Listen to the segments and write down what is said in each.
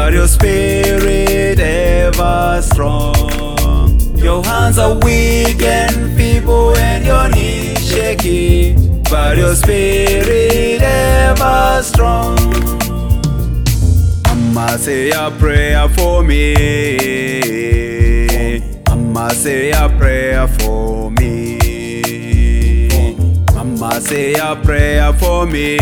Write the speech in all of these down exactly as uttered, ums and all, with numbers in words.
but your spirit ever strong. Your hands are weak and feeble and your knees shaky, but your spirit ever strong. Mama, say a prayer for me. Mama, say a prayer for me. Mama, say a prayer for me.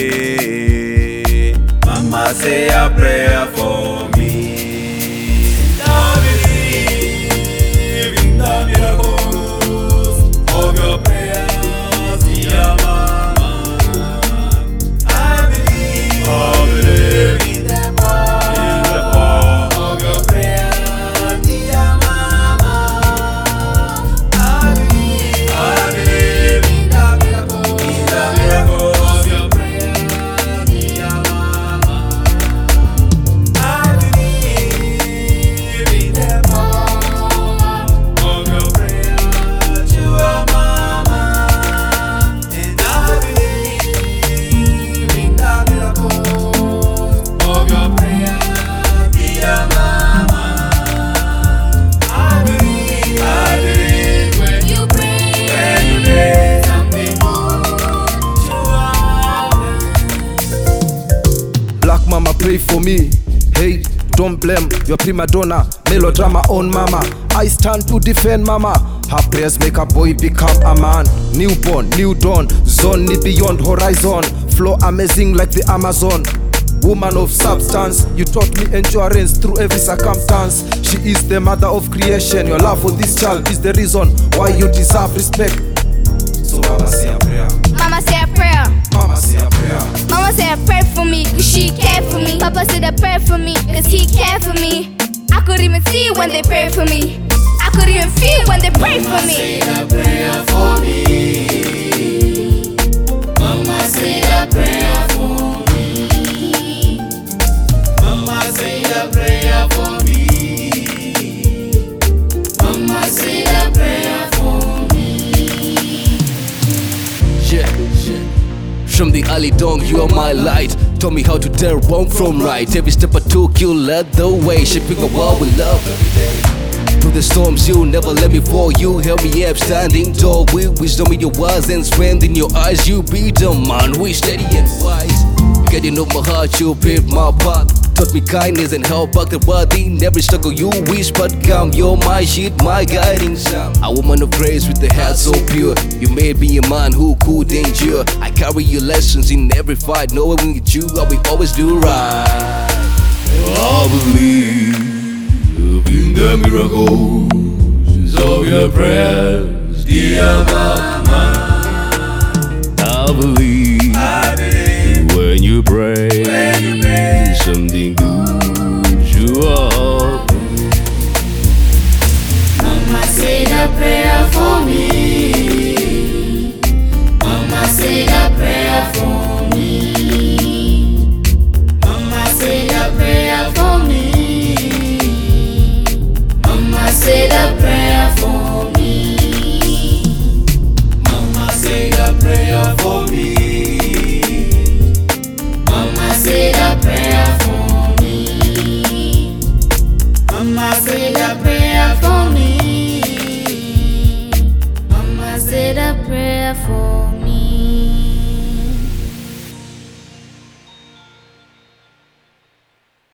Mama, say a prayer for me. I believe in the miracles of your prayers, dear mama. I believe, I believe in the power of your prayers, dear mama. I believe, I believe in the miracles, in the miracles of your prayers, dear mama. I believe in the power of your prayers, dear mama. And I believe in the miracles of your prayers, dear mama. I believe, I believe when You pray, when you pray something good to happen. Black mama, pray for me. Hey, don't blame your prima donna, melodrama on mama. I stand to defend mama. Her prayers make a boy become a man. Newborn, new dawn, zone beyond horizon. Flow amazing like the Amazon. Woman of substance, you taught me endurance through every circumstance. She is the mother of creation. Your love for this child is the reason why you deserve respect. So mama, say a prayer. Mama say a prayer. Mama, say a prayer. Mama say a prayer for me, cause she cared for me. Papa said a prayer for me, cause he cared for me. I could even see when they prayed for me. I could even feel when they prayed for me. Say a prayer for me. Mama, say a prayer for me. Mama, say a prayer for me. Mama, say a prayer for me. Yeah, yeah. From the early dawn, you are my light. Taught me how to tell wrong from right. Every step I took, you led the way. Shaping a world with love every day. Through the storms, you never let me fall. You held me up, standing tall. With wisdom in your words and strength in your eyes. You be the man, we steady and wise. Getting up my heart, you paved my path. Taught me kindness and help back the worthy. In every struggle you wish but come. You're my shit, my guiding sound. A woman of grace with the heart so pure. You made me a man who could endure. I carry your lessons in every fight. Knowing with you, I will always do right. I believe in the miracles of your prayers, dear mama. I believe, I believe when you pray, when you pray something good show up. Mama say the prayer for me. Mama say the prayer for me. Mama say the prayer for me. Mama say the prayer for me. Mama, say the prayer for me. Mama say the prayer for me. Mama, Say the prayer for me. Mama say the prayer for me.